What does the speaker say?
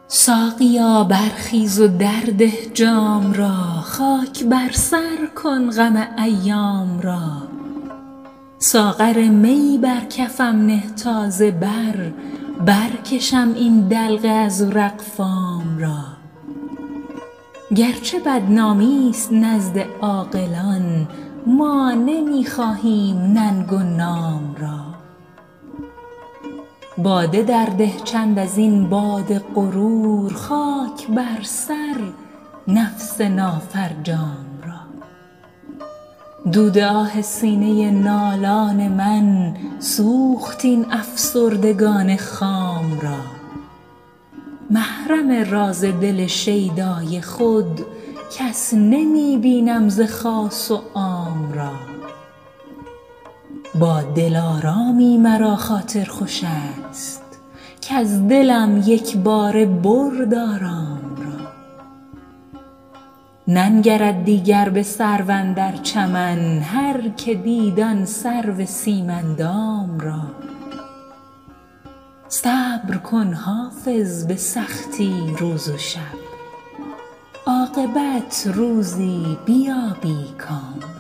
ساقیا برخیز و درده جام را، خاک بر سر کن غم ایام را. ساغر می بر کفم نه تازه برکشم این دلق ازرق فام را. گرچه بدنامی است نزد عاقلان، ما نمی خواهیم ننگ و نام را. باده درده چند از این باد غرور، خاک بر سر نفس نافرجام را. دود آه سینه نالان من سوخت این افسردگان خام را. محرم راز دل شیدای خود کس نمی بینم ز خاص و عام را. با دلارامی مرا خاطر خوش است، کز دلم یک باره برد آرام را. ننگرد دیگر به سرو اندر چمن، هر که دید آن سرو سیم اندام را. صبر کن حافظ به سختی روز و شب، عاقبت روزی بیابی کام.